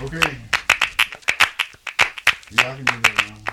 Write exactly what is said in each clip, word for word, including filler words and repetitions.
Okay. Yeah, I can do that now.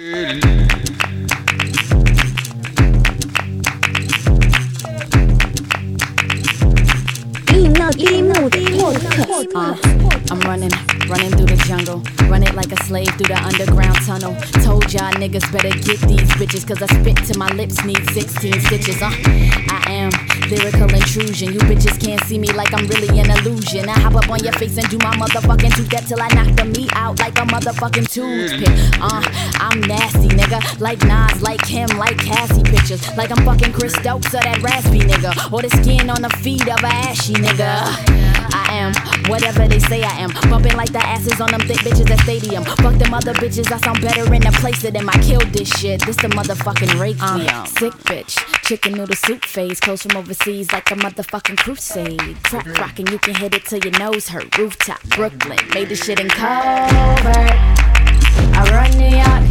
Uh, I'm running, running through the jungle. Run it like a slave through the underground tunnel. Told y'all niggas better get these bitches, cause I spit till my lips need sixteen stitches. Uh, I am lyrical intrusion. You bitches can't see me like I'm really an illusion. I hop up on your face and do my motherfucking two-step till I knock the meat out like a motherfucking toothpick. Uh, I'm nasty, nigga. Like Nas, like him, like Cassie pictures. Like I'm fucking Chris Stokes or that raspy nigga. Or the skin on the feet of a ashy nigga. I am whatever they say I am. Bumping like the asses on them thick bitches at stadium. Fuck them other bitches, I sound better in the place of them. I killed this shit, this the motherfucking Requiem. Uh, sick bitch, chicken noodle soup phase. Close from overseas like a motherfucking crusade. Crack rockin', you can hit it till your nose hurt. Rooftop, Brooklyn, made this shit in covert. I run New York.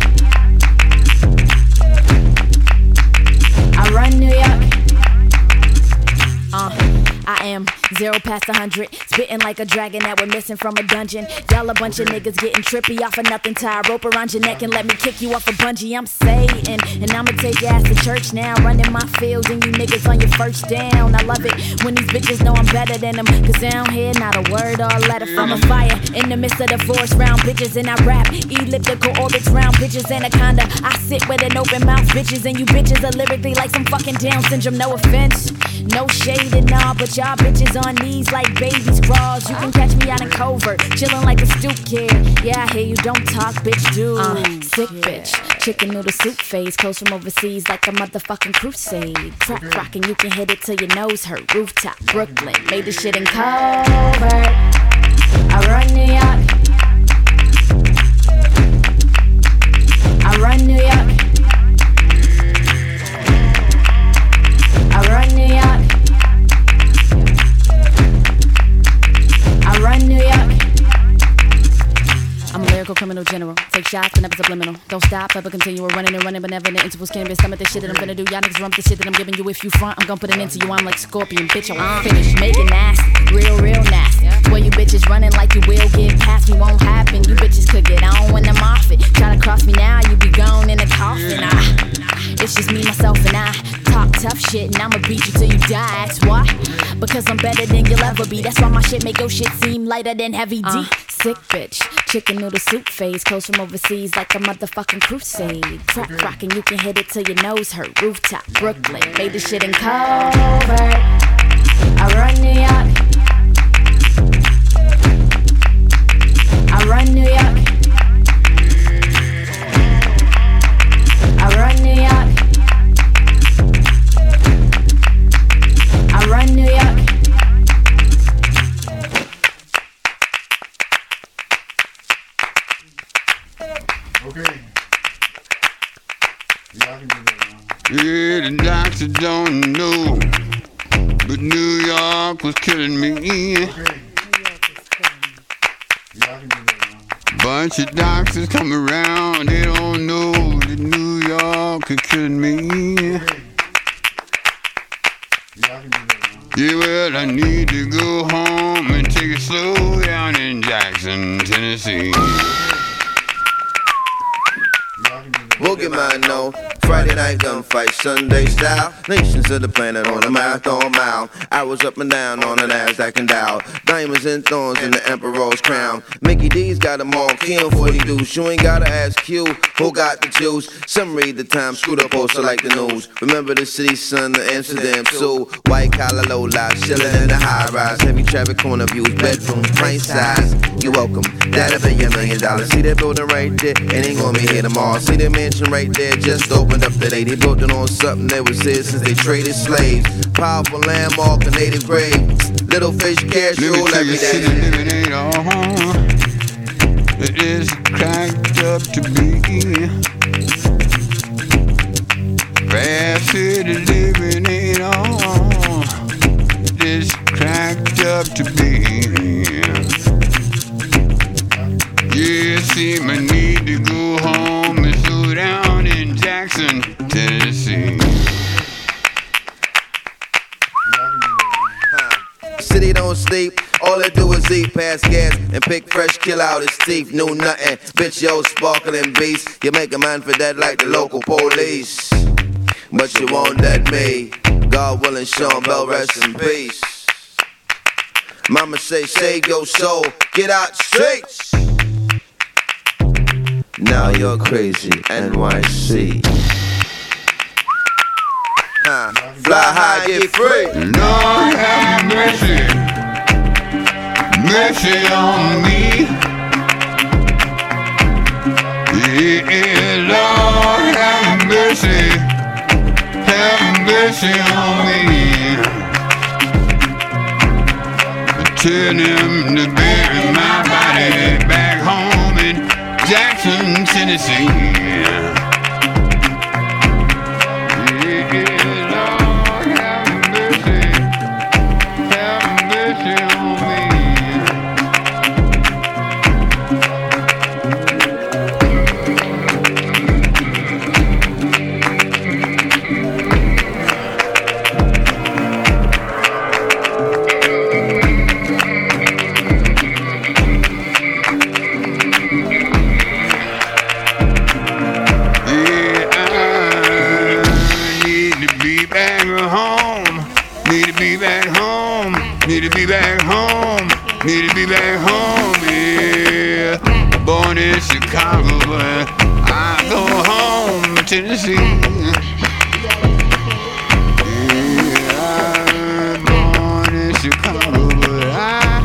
I run New York. Uh, I am zero past a hundred, spitting like a dragon that we're missing from a dungeon. Y'all a bunch of niggas getting trippy off of nothing. Tie a rope around your neck and let me kick you off a bungee. I'm Satan, and I'ma take your ass to church now. Running my field and you niggas on your first down. I love it when these bitches know I'm better than them, cause they don't hear not a word or a letter from a fire. In the midst of the forest round bitches and I rap elliptical orbits round bitches anaconda. I sit with an open mouth bitches and you bitches are lyrically like some fucking Down syndrome. No offense, no shade and all, but y'all bitches on knees like babies crawls. You can catch me out in covert, chillin' like a stoop kid. Yeah, I hear you don't talk, bitch, do. Uh, sick bitch, chicken noodle soup phase. Close from overseas like a motherfucking crusade. Crack rockin', you can hit it till your nose hurt. Rooftop, Brooklyn, made this shit in covert. I run New York. I run New York. I run New York. I run New York. I'm a lyrical criminal general. Take shots, but never subliminal. Don't stop, ever continue. We're running and running, but never in the intervals. Can't be stomach the shit that I'm gonna do. Y'all niggas rump the shit that I'm giving you. If you front, I'm gonna put an end to you. I'm like Scorpion, bitch. I won't finish. Make it nasty, real, real nasty. Boy, you bitches running like you will get past me. Won't happen. You bitches could get on when I'm off it. Try to cross me now, you be gone in a coffin. Ah, it's just me, myself, and I. Talk tough shit, and I'ma beat you till you die. That's why. Because I'm better than you'll ever be. That's why my shit make your shit seem lighter than heavy D. Uh, sick bitch, chicken noodle soup phase. Close from overseas like a motherfucking crusade. Crack rockin', you can hit it till your nose hurt. Rooftop, Brooklyn, made this shit in covert. I run New York. I run New York. I run New York. I run New York. Okay. Yeah, I can do that now. Yeah, the doctor don't know, but New York was killing me. Okay. Yeah, I can do that now. Bunch of doctors come around, they don't know that New York is killing me. Okay. Yeah, I can do that now. Yeah, well, I need to go home and take it slow down in Jackson, Tennessee. Boogeyman, no. Friday night gunfight, Sunday style. Nations of the planet on a marathon mile. Arrows up and down on the Nasdaq and Dow. Diamonds and thorns in the emperor's crown. Mickey D's got them all killing forty deuce. You ain't gotta ask Q, who got the juice? Some read the Times, screwed up poster like the news. Remember the city, son, the Amsterdam zoo. White collar, low life, chillin' in the high rise. Heavy traffic, corner views, bedrooms, pint size. You welcome, that'll be your million dollars. See that building right there? It ain't gonna be here tomorrow. See that mansion right there? Just opened up today. They built it on something that was here since they traded slaves. Powerful landmark, a native grave. Little fish cash rule every day. Living ain't all it is cracked up to be. Fast city living ain't all it is cracked up to be. Yeah, see, I need to go home and slow down in Jackson, Tennessee. City don't sleep. All they do is eat, pass gas, and pick fresh, kill out his teeth. Knew nothing, bitch, yo, sparkling beast. You make a man for that like the local police. But you won't let me. God willing, Sean Bell, rest in peace. Mama say, save your soul, get out the streets. Now you're crazy, N Y C. Uh, fly high, get free. Lord have mercy, mercy on me. Yeah, Lord have mercy, have mercy on me. Tell him to bury my body back home in Jackson, Tennessee. Need to be back home, need to be back home, yeah. Born in Chicago, but I go home to Tennessee. Yeah, I'm born in Chicago, but I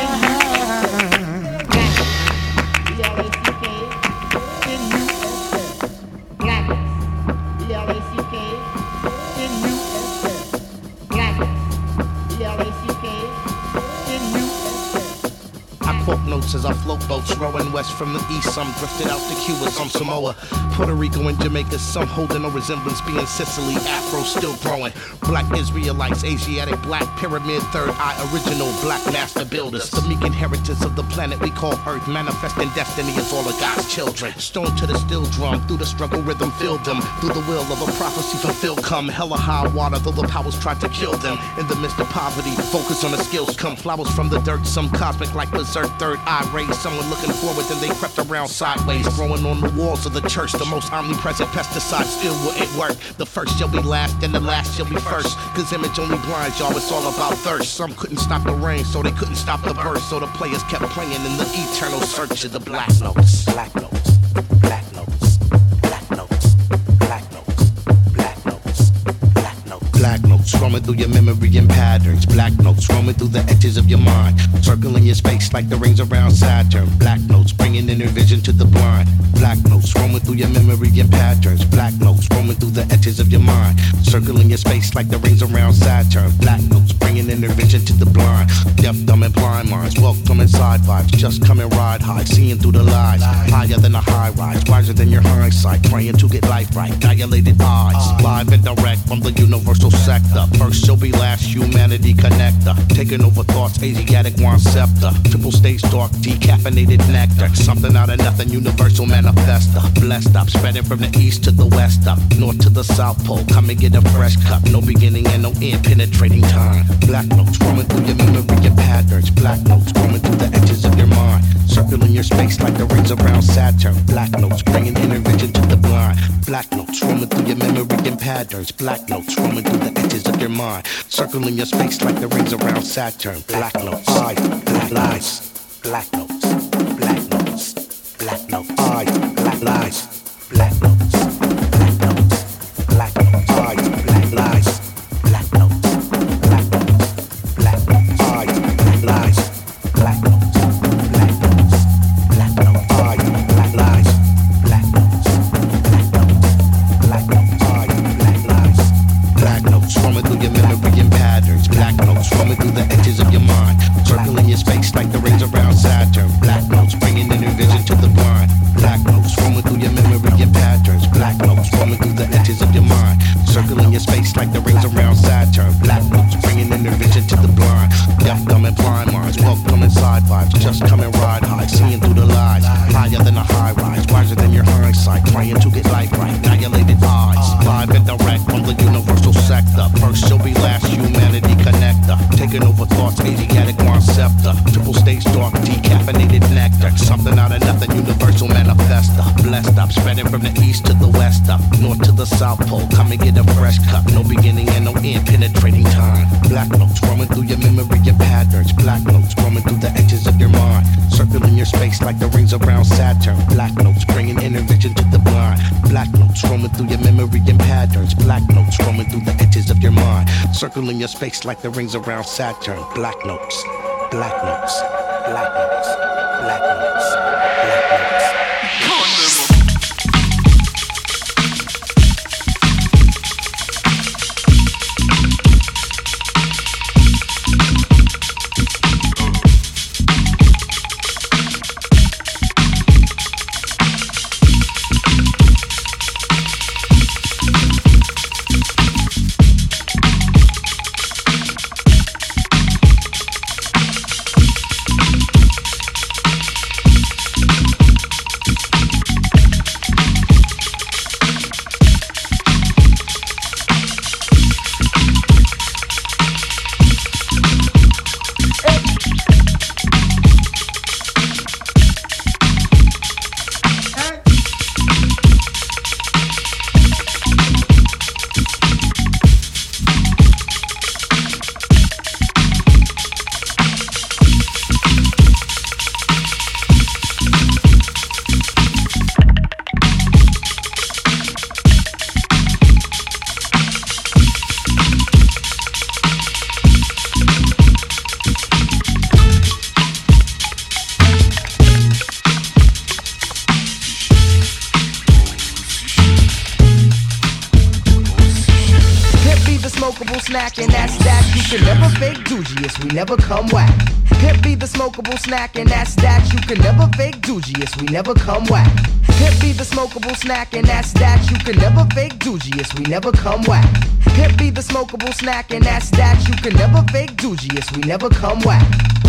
notes as I float boats rowing west from the east. Some drifted out to Cuba, some Samoa, Puerto Rico and Jamaica. Some holding no resemblance, being Sicily, Afro still growing. Black Israelites, Asiatic, black pyramid, third eye, original black master builders. The meek inheritance of the planet we call Earth, manifesting destiny as all of God's children. Stone to the steel drum, through the struggle rhythm filled them. Through the will of a prophecy fulfilled, come hella high water, though the powers tried to kill them. In the midst of poverty, focus on the skills, come flowers from the dirt. Some cosmic like berserk, third eye rays. Someone looking forward, then they crept around sideways. Growing on the walls of the church, the most omnipresent pesticide still wouldn't work. The first shall be last, and the last shall be first. Cause image only blinds y'all, it's all about thirst. Some couldn't stop the rain, so they couldn't stop the burst. So the players kept playing in the eternal search of the black notes. Black notes, black notes, black notes, black notes, black notes, black notes. Black notes roaming through your memory and patterns. Black notes roaming through the edges of your mind. Circling your space like the rings around Saturn. Black notes bringing inner vision to the blind. Black notes roaming through your memory and patterns. Black notes roaming through the edges of your mind. Circling your space like the rings around Saturn. Black notes bringing inner vision to the blind. Deaf, dumb, and blind minds. Welcome inside vibes. Just come and ride high. Seeing through the lies. Higher than a high rise. Wiser than your hindsight. Praying to get life right. Dilated eyes. Live and direct from the universal sector. First shall be last. Humanity connector. Taking over thoughts. Asiatic wine scepter. Triple stage dark. Decaffeinated nectar. Something out of nothing. Universal manifester. Blessed up. Spreading from the east to the west up. North to the south pole. Come and get a fresh cup. No beginning and no end. Penetrating time. Black notes roaming through your memory and patterns. Black notes roaming through the edges of your mind. Circling your space like the rings around Saturn. Black notes bringing inner vision to the blind. Black notes roaming through your memory and patterns. Black notes roaming through the edges of your mind. Circling your space like the rings around Saturn. Black notes. I. Black lies. Black notes. Black notes. Black notes. I. Black lies. Black notes. Black notes. Black notes. I. Black lies. Black notes. Black notes. Black notes. I. Black lies. Black notes. Black notes. Black notes. I. Black lies. Black notes. Black notes. Black notes. I. Black lies. Black notes roaming through your memory and patterns. Black notes roaming through the edges of your mind. Circling your space like the rings around Saturn. Black notes bringing inner vision to the blind. Black notes roaming through your memory and patterns. Black notes roaming through the edges of your mind. Circling your space like the rings around Saturn. Black notes bringing inner vision to the blind. Deaf, dumb, and blind minds. Welcome inside vibes. Just come and ride high. Seeing through the lies. Higher than a high rise. Wiser than your hindsight. Trying to get life right. Dilated eyes. Live and direct from the universal sector. First shall be last. Humanity connector. taking over thoughts, Asiatic conceptor. Triple stage dark, decaffeinated nectar. Something out of nothing, universal manifesta. Blessed up, spreading from the east to the west up, north to the south pole. Come and get a fresh cup, no beginning and no end, penetrating time. Black notes roaming through your memory, your patterns. Black notes roaming through the edges of your mind, circling your space like the rings around Saturn. Black notes bringing inner vision to the blind. Black notes roaming through your memory and patterns. Black notes roaming through the edges of your mind, circling your space like the rings around Saturn. Black notes, black notes, black notes, black notes, black notes. Snack and that's that. You can never fake Doogiest, we never come whack. Hip be the smokable snack and that's that. You can never fake Doogiest, we never come whack. Hip be the smokable snack and that's that. You can never fake Doogiest, we never come whack. Hip be the smokable snack and that's that. You can never fake Doogiest, we never come whack.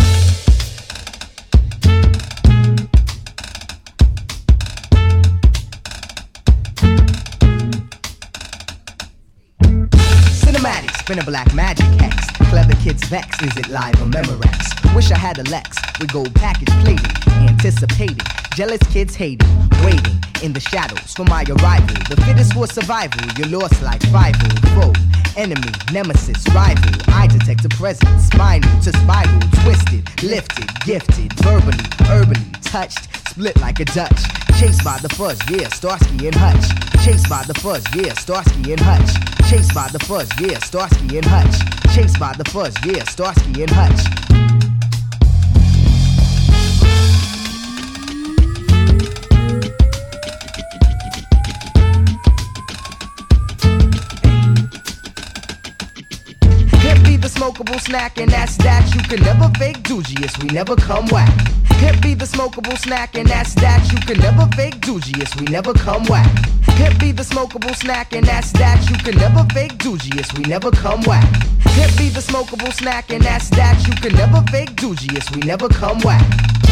Spin a black magic hex. Clever kids vex. Is it live or Memorex? Wish I had a Lex with gold package plated. Anticipating. Jealous kids hating. Waiting in the shadows for my arrival. The fittest for survival. You're lost like rival. Foe. Enemy. Nemesis. Rival. I detect a presence. Spinal to spiral. Twisted. Lifted. Gifted. Verbally. Urbanly. Touched. Split like a Dutch. Chased by the fuzz, yeah, Starsky and Hutch. Chased by the fuzz, yeah, Starsky and Hutch. Chased by the fuzz, yeah, Starsky and Hutch. Chased by the fuzz, yeah, Starsky and Hutch. The smokable snack and that's that. You can never fake Doogiest, we never come whack. Hip be the smokable snack and that's that. You can never fake Doogiest, we never come whack. Hip be the smokable snack and that's that. You can never fake Doogiest, we never come whack. Hip be the smokable snack and that's that. You can never fake Doogiest, we never come whack.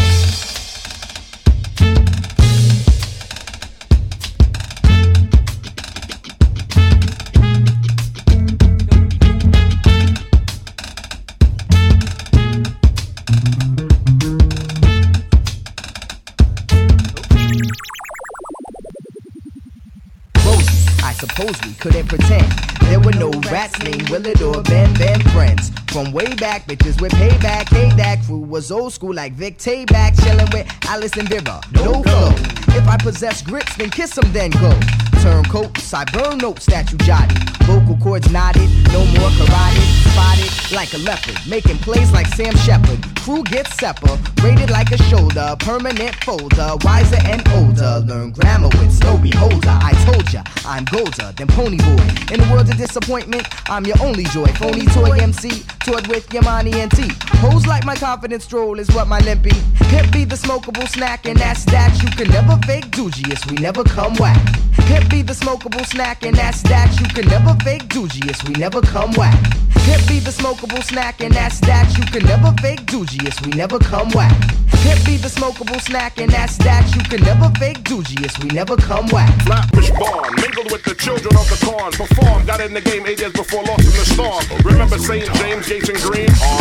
Suppose we couldn't pretend there were no rats named Willard or Ben Ben friends. From way back, bitches with payback. Hey, that crew was old school like Vic Tayback. Chillin' with Alice and Bibba, no flow. If I possess grips, then kiss them, then go. Turncoats, I burn notes that you jotted. Vocal cords knotted, no more carotid. Spotted like a leopard, making plays like Sam Shepard. Crew gets separated like a shoulder. Permanent folder, wiser and older. Learn grammar with Snow Beholder. I told ya, I'm golder than Pony Boy. In the world of disappointment, I'm your only joy. Phony toy M C, toured with Yamani and T. Pose like my confidence stroll is what my limp be. Hip be the smokable snack and that's that. You can never fake Doogiest, we never come whack. Hip be the smokable snack and that's that. You can never fake Doogiest, we never come whack. Hip be the smokable snack and that's that. You can never fake Doogiest, we never come whack. Hip be the smokable snack and that's that. You can never fake Doogiest, we never come whack. Flatfish Barn, mingled with the children of the corn. Performed, got in the game eight years before lost in the storm. Remember Saint James, Gates and Green?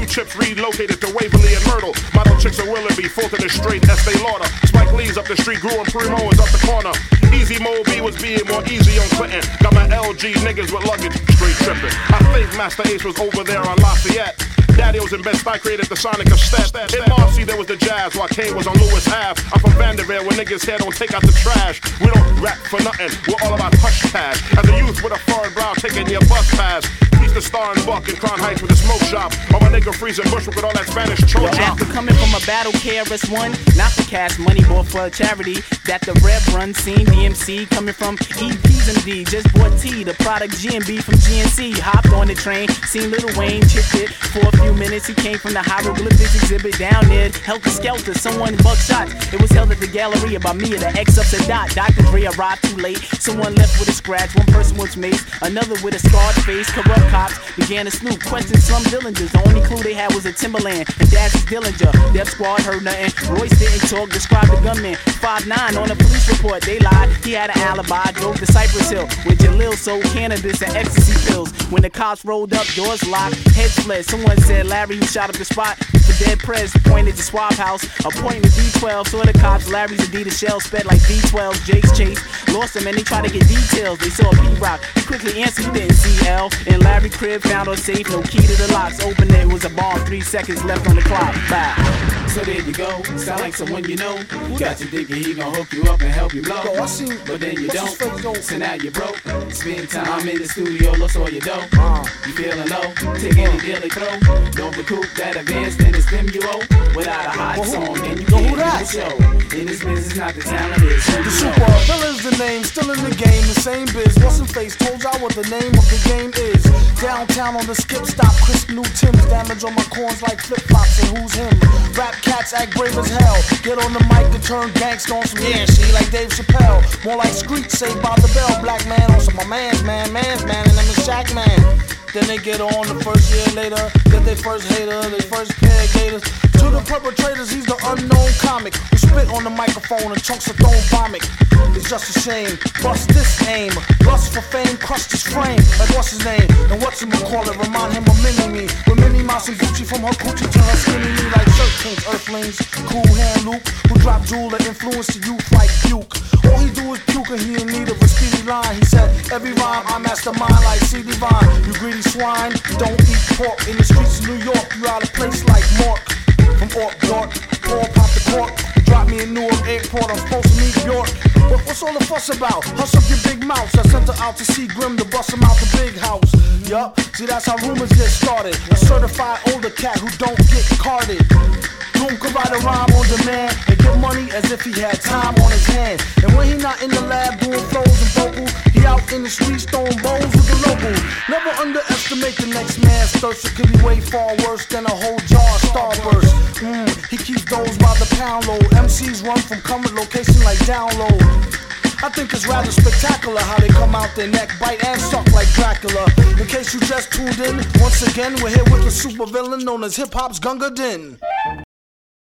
chips relocated to Waverly and Myrtle. Model chicks are Willoughby, Fulton is straight, Estee Lauder. Spike Lee's up the street, Grew and Primo is up the corner. Easy Mo B was being more easy on Clinton. Got my L G niggas with luggage, straight tripping. I think Master Ace was over there on Lafayette. Daddy was in Bed-Stuy, created the Sonic of Step. In Marcy, there was the Jazz, while Kane was on Lewis Ave. I'm from Vanderbilt, where niggas here don't take out the trash. We don't rap for nothing, we're all about hush cash. As a youth with a foreign brow, taking your bus pass. He's the star in Buck in Crown Heights with a smoke shop. Or my nigga freezing Bushwick with all that Spanish choke chop. After coming from a battle K R S One, not for cash money, bought for a charity. That the Rev run, seen D M C coming from E Ps and D. Just bought T, the product G and B from G N C. Hopped on the train, seen Lil Wayne, chipped it for a few minutes. He came from the hieroglyphics exhibit down there. Helter Skelter, someone buck shots. It was held at the Galleria by me at the X up to Dot. Doctor Dre arrived too late. Someone left with a scratch, one person was maced, another with a scarred face. Corrupt cops began to snoop, question Slum Dillingers. The only clue they had was a Timberland and Daz's Dillinger. Death Squad heard nothing. Royce didn't talk, described the gunman. five nine on a police report, they lied. He had an alibi, drove to Cypress Hill with Jalil sold cannabis and ecstasy pills. When the cops rolled up, doors locked, heads fled. Someone said Larry, who shot up the spot for dead prez, pointed to Swab House. Appointed D twelve, saw the cops. Larry's Adidas shell sped like D twelve. Jake's chase, lost him and they tried to get details. They saw a P-Rock, he quickly answered, you didn't see L. In Larry crib, found on safe, no key to the locks. Opened it, it was a bomb, three seconds left on the clock. Bye. So there you go, sound like someone you know. Got you thinking he gon' hook you up and help you blow. Yo, I see, but then you don't, so now you broke. Spend time in the studio, lost all your dough. Uh, You feeling low, take any deal they throw. Don't recoup that advance, then it's them you owe. Without a hot well, who, song, then you yo, can't who do that? the show. In this business, not the talent is. The super villain's the name, still in the game, the same biz. What's in face, told y'all what the name of the game is. Downtown on the skip stop, crisp new Tim's. Damage on my corns like flip flops, and who's him? Rap cats act brave as hell. Get on the mic and turn gangsta on some yeah shit like Dave Chappelle. More like Screech, saved by the bell. Black man on some my man's man, man's man, and them is Shaq man. Then they get on the first year later, get their first hater, their first pair of gators. To the perpetrators, he's the unknown comic who spit on the microphone and chunks of thrown vomit. It's just a shame, bust this aim. Lust for fame, crushed his frame. Like what's his name? And what's him call it? Remind him of Mini-Me. With Minnie Mouse and Gucci from her coochie to her skinny me like shirt kings, earthlings. Cool hand Luke, who dropped jewel that influenced the youth like Duke. All he do is puke and he in need of a speedy line. He said, every rhyme I mastermind like C D Vine. You greedy swine, don't eat pork. In the streets of New York, you out of place like Mork. From Ork York, all pop the cork. Drop me in Newark Airport, I'm supposed to meet York. But what's all the fuss about? Hush up your big mouth. I sent her out to see Grim to bust him out the big house. Yup, see that's how rumors get started. A certified older cat who don't get carded. Doom could write a rhyme on demand and get money as if he had time on his hands. And when he not in the lab doing flows and vocals, he out in the streets throwing bowls with the locals. Never underestimate the next man's thirst. It could be way far worse than a whole jar of Starburst. Mm, he keeps those by the pound load. M Cs run from current location like download. I think it's rather spectacular how they come out their neck, bite and suck like Dracula. In case you just tuned in, once again we're here with the super villain known as hip hop's Gunga Din.